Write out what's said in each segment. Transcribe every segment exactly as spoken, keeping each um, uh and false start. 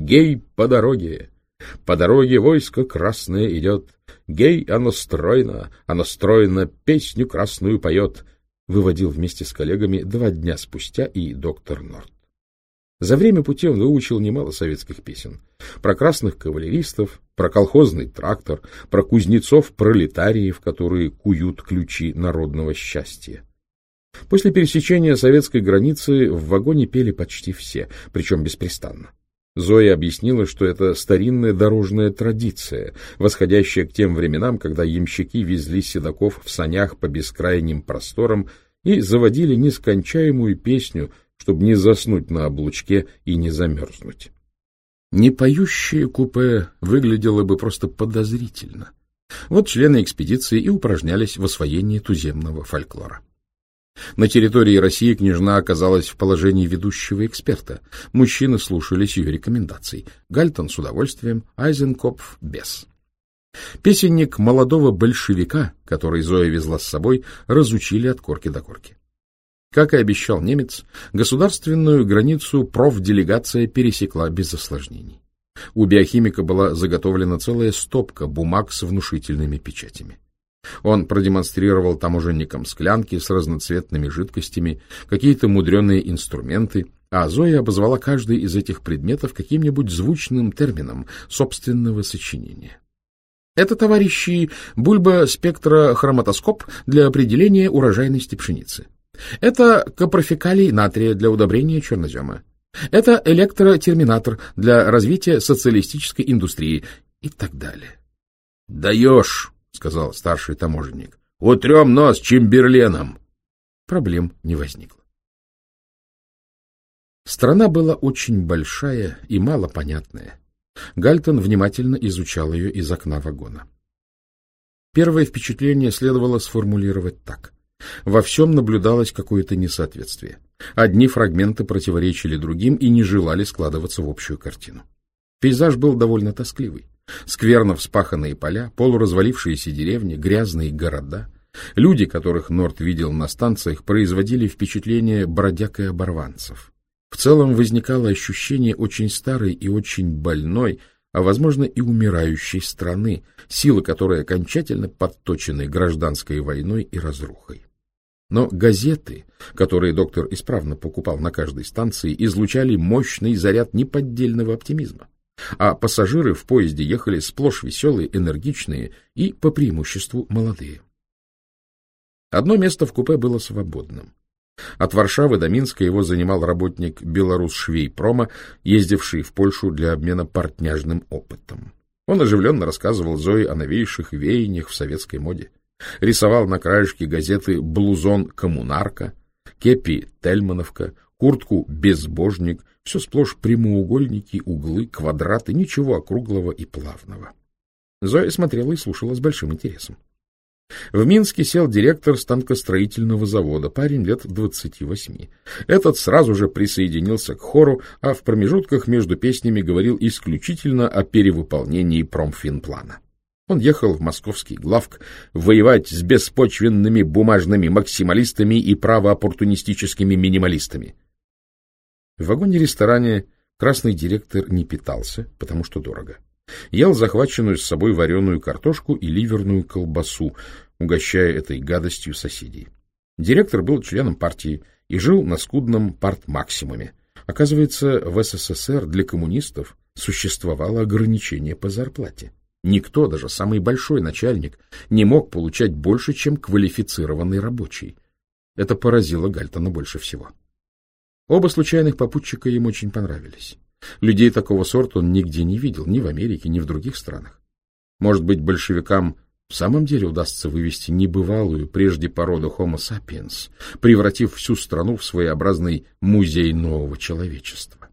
Гей по дороге! По дороге войско красное идет. Гей, оно стройно, оно стройно песню красную поет. Выводил вместе с коллегами два дня спустя и доктор Норт. За время пути он выучил немало советских песен. Про красных кавалеристов, про колхозный трактор, про кузнецов-пролетариев, которые куют ключи народного счастья. После пересечения советской границы в вагоне пели почти все, причем беспрестанно. Зоя объяснила, что это старинная дорожная традиция, восходящая к тем временам, когда ямщики везли седаков в санях по бескрайним просторам и заводили нескончаемую песню, чтобы не заснуть на облучке и не замерзнуть. Непоющее купе выглядело бы просто подозрительно. Вот члены экспедиции и упражнялись в освоении туземного фольклора. На территории России княжна оказалась в положении ведущего эксперта. Мужчины слушались ее рекомендаций. Гальтон с удовольствием, Айзенкопф без. Песенник молодого большевика, который Зоя везла с собой, разучили от корки до корки. Как и обещал немец, государственную границу профделегация пересекла без осложнений. У биохимика была заготовлена целая стопка бумаг с внушительными печатями. Он продемонстрировал таможенникам склянки с разноцветными жидкостями, какие-то мудреные инструменты, а Зоя обозвала каждый из этих предметов каким-нибудь звучным термином собственного сочинения. Это, товарищи, бульбоспектрохроматоскоп для определения урожайности пшеницы. Это капрофекалий натрия для удобрения чернозема. Это электротерминатор для развития социалистической индустрии и так далее. — Даешь! — сказал старший таможенник. — Утрем нос Чемберленом. Проблем не возникло. Страна была очень большая и малопонятная. Гальтон внимательно изучал ее из окна вагона. Первое впечатление следовало сформулировать так. Во всем наблюдалось какое-то несоответствие. Одни фрагменты противоречили другим и не желали складываться в общую картину. Пейзаж был довольно тоскливый. Скверно вспаханные поля, полуразвалившиеся деревни, грязные города. Люди, которых Норт видел на станциях, производили впечатление бродяг и оборванцев. В целом возникало ощущение очень старой и очень больной, а, возможно, и умирающей страны, силы которой окончательно подточены гражданской войной и разрухой. Но газеты, которые доктор исправно покупал на каждой станции, излучали мощный заряд неподдельного оптимизма. А пассажиры в поезде ехали сплошь веселые, энергичные и, по преимуществу, молодые. Одно место в купе было свободным. От Варшавы до Минска его занимал работник Белорусшвейпрома, ездивший в Польшу для обмена портняжным опытом. Он оживленно рассказывал Зое о новейших веяниях в советской моде. Рисовал на краешке газеты блузон «Коммунарка», кепи «Тельмановка», куртку «Безбожник», все сплошь прямоугольники, углы, квадраты, ничего округлого и плавного. Зоя смотрела и слушала с большим интересом. В Минске сел директор станкостроительного завода, парень лет двадцати восьми. Этот сразу же присоединился к хору, а в промежутках между песнями говорил исключительно о перевыполнении промфинплана. Он ехал в московский главк воевать с беспочвенными бумажными максималистами и правооппортунистическими минималистами. В вагоне-ресторане красный директор не питался, потому что дорого. Ел захваченную с собой вареную картошку и ливерную колбасу, угощая этой гадостью соседей. Директор был членом партии и жил на скудном партмаксимуме. Оказывается, в СССР для коммунистов существовало ограничение по зарплате. Никто, даже самый большой начальник, не мог получать больше, чем квалифицированный рабочий. Это поразило Гальтона больше всего. Оба случайных попутчика ему очень понравились. Людей такого сорта он нигде не видел, ни в Америке, ни в других странах. Может быть, большевикам в самом деле удастся вывести небывалую прежде породу Homo sapiens, превратив всю страну в своеобразный музей нового человечества.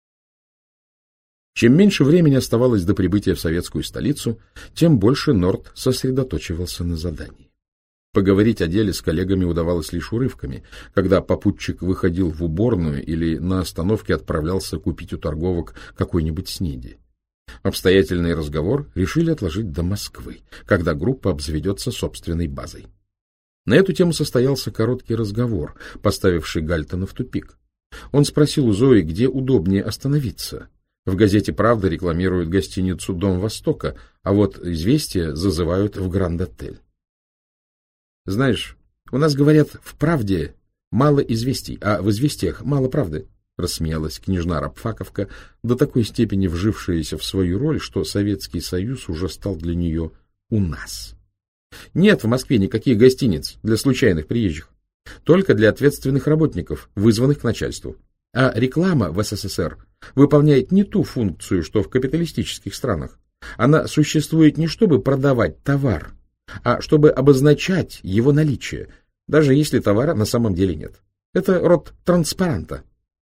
Чем меньше времени оставалось до прибытия в советскую столицу, тем больше Норт сосредоточивался на задании. Поговорить о деле с коллегами удавалось лишь урывками, когда попутчик выходил в уборную или на остановке отправлялся купить у торговок какой-нибудь снеди. Обстоятельный разговор решили отложить до Москвы, когда группа обзаведется собственной базой. На эту тему состоялся короткий разговор, поставивший Гальтона в тупик. Он спросил у Зои, где удобнее остановиться В газете «Правда» рекламируют гостиницу «Дом Востока», а вот «Известия» зазывают в Гранд-отель. Знаешь, у нас говорят, в «Правде» мало известий, а в «Известиях» мало правды, — рассмеялась княжна Рабфаковка, до такой степени вжившаяся в свою роль, что Советский Союз уже стал для нее «у нас». Нет в Москве никаких гостиниц для случайных приезжих, только для ответственных работников, вызванных к начальству. А реклама в СССР выполняет не ту функцию, что в капиталистических странах. Она существует не чтобы продавать товар, а чтобы обозначать его наличие, даже если товара на самом деле нет. Это род транспаранта.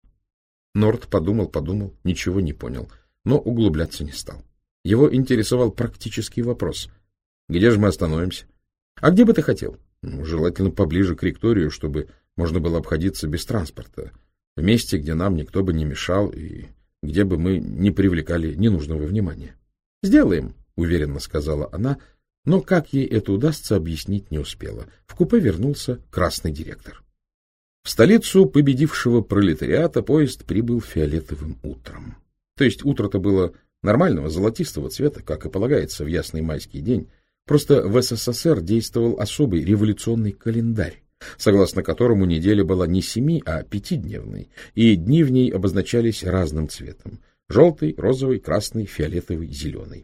Норт подумал-подумал, ничего не понял, но углубляться не стал. Его интересовал практический вопрос. Где же мы остановимся? А где бы ты хотел? Ну, желательно поближе к Ректорию, чтобы можно было обходиться без транспорта. В месте, где нам никто бы не мешал и где бы мы не привлекали ненужного внимания. — Сделаем, — уверенно сказала она, но как ей это удастся, объяснить не успела. В купе вернулся красный директор. В столицу победившего пролетариата поезд прибыл фиолетовым утром. То есть утро-то было нормального золотистого цвета, как и полагается в ясный майский день. Просто в СССР действовал особый революционный календарь, согласно которому неделя была не семи, а пятидневной, и дни в ней обозначались разным цветом — желтый, розовый, красный, фиолетовый, зеленый.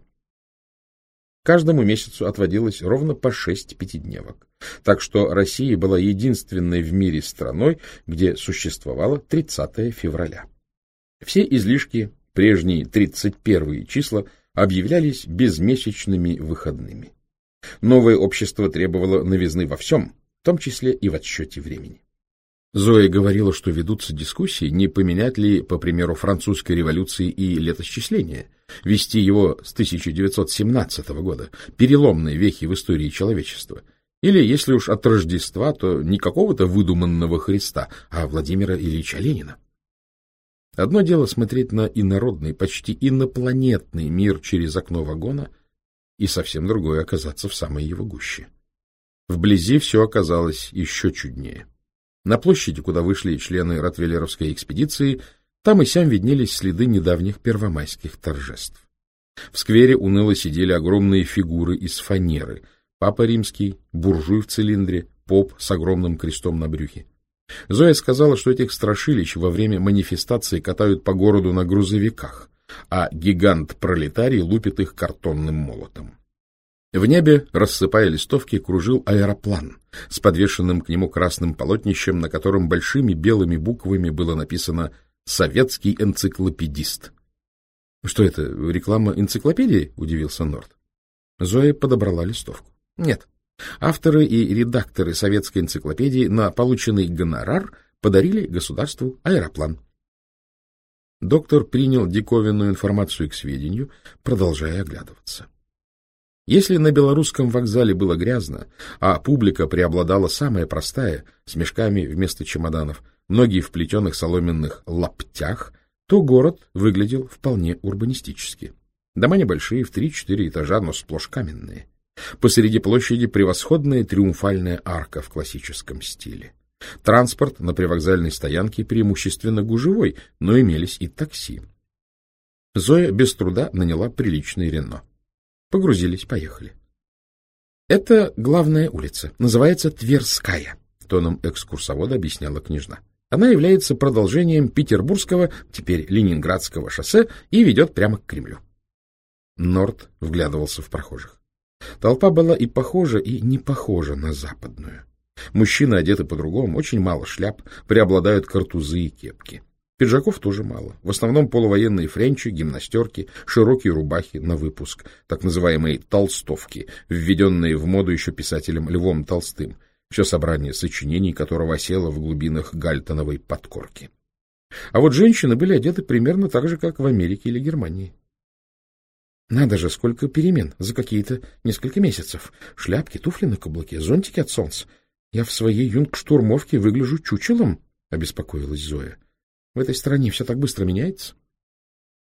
Каждому месяцу отводилось ровно по шесть пятидневок, так что Россия была единственной в мире страной, где существовало тридцатое февраля. Все излишки, прежние тридцать первые числа, объявлялись безмесячными выходными. Новое общество требовало новизны во всем, в том числе и в отсчете времени. Зоя говорила, что ведутся дискуссии, не поменять ли, по примеру французской революции, и летосчисление, вести его с тысяча девятьсот семнадцатого года, переломные вехи в истории человечества. Или, если уж от Рождества, то не какого-то выдуманного Христа, а Владимира Ильича Ленина. Одно дело смотреть на инородный, почти инопланетный мир через окно вагона, и совсем другое оказаться в самой его гуще. Вблизи все оказалось еще чуднее. На площади, куда вышли члены ротвейлеровской экспедиции, там и сям виднелись следы недавних первомайских торжеств. В сквере уныло сидели огромные фигуры из фанеры: Папа Римский, буржуй в цилиндре, поп с огромным крестом на брюхе. Зоя сказала, что этих страшилищ во время манифестации катают по городу на грузовиках, а гигант-пролетарий лупит их картонным молотом. В небе, рассыпая листовки, кружил аэроплан с подвешенным к нему красным полотнищем, на котором большими белыми буквами было написано «Советский энциклопедист». — Что это, реклама энциклопедии? — удивился Норт. Зоя подобрала листовку. — Нет. Авторы и редакторы советской энциклопедии на полученный гонорар подарили государству аэроплан. Доктор принял диковинную информацию к сведению, продолжая оглядываться. Если на белорусском вокзале было грязно, а публика преобладала самая простая, с мешками вместо чемоданов, многие в плетеных соломенных лаптях, то город выглядел вполне урбанистически. Дома небольшие, в три-четыре этажа, но сплошь каменные. Посреди площади превосходная триумфальная арка в классическом стиле. Транспорт на привокзальной стоянке преимущественно гужевой, но имелись и такси. Зоя без труда наняла приличный Рено. Погрузились, поехали. Это главная улица, называется Тверская, тоном экскурсовода объясняла княжна. Она является продолжением Петербургского, теперь Ленинградского шоссе и ведет прямо к Кремлю. Норт вглядывался в прохожих. Толпа была и похожа, и не похожа на западную. Мужчины одеты по-другому, очень мало шляп, преобладают картузы и кепки. Пиджаков тоже мало. В основном полувоенные френчи, гимнастерки, широкие рубахи на выпуск, так называемые толстовки, введенные в моду еще писателем Львом Толстым, все собрание сочинений которого осело в глубинах гальтоновой подкорки. А вот женщины были одеты примерно так же, как в Америке или Германии. Надо же, сколько перемен за какие-то несколько месяцев. Шляпки, туфли на каблуке, зонтики от солнца. Я в своей юнгштурмовке выгляжу чучелом, — обеспокоилась Зоя. В этой стране все так быстро меняется.